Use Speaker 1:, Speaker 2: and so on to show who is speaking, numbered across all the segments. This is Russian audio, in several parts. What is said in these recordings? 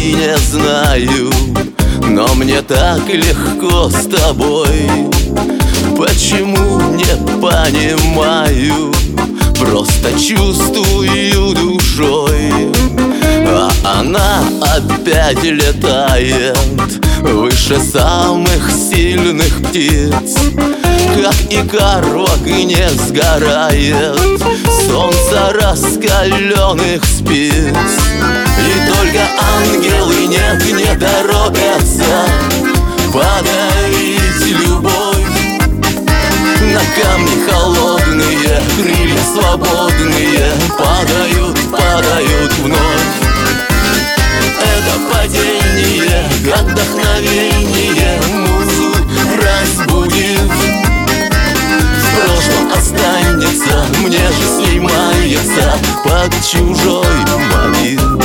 Speaker 1: и не знаю, но мне так легко с тобой. Почему, не понимаю, просто чувствую душой. А она опять летает выше самых сильных птиц. Как икар в огне сгорает солнце раскаленных спиц. И только ангелы не торопятся подарить любовь. На камни холодные, крылья свободные падают, падают вновь. Это падение, как вдохновение, музу разбудив. В прошлом останется, мне же с ней маяться под чужой могил.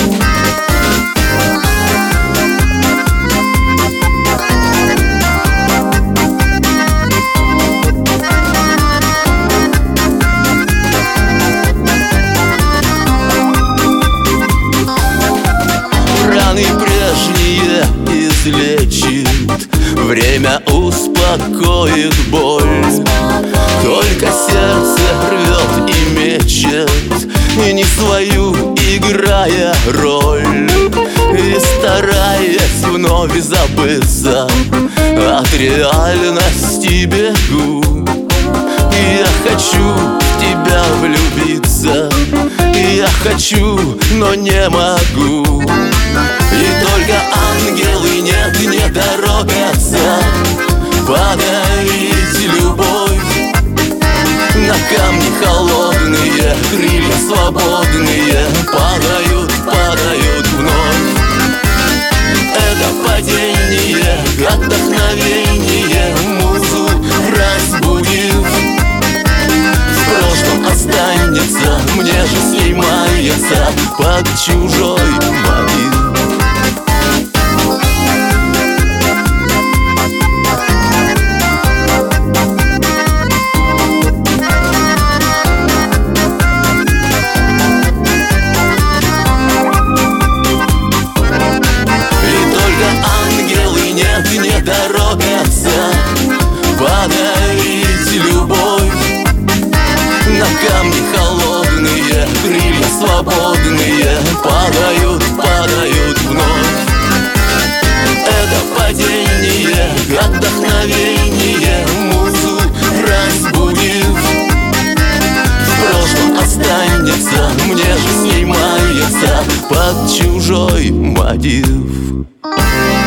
Speaker 1: Раны прежние излечит, время успокоит боль. Только сердце рвет и мечет, и не свою играя роль. И стараясь вновь забыться, от реальности бегу. Я хочу в тебя влюбиться, я хочу, но не могу. И только ангелы не торопятся подарить любовь. На камни холодные, крылья свободные падают, падают вновь. Это падение, как вдохновение, музу разбудив. В прошлом останется, мне же с ней маяться под чужой могил. Не торопятся подарить любовь. На камни холодные, крылья свободные падают, падают вновь. Это падение, как вдохновение, музу разбудив. В прошлом останется, мне же с ней маяться под чужой мотив.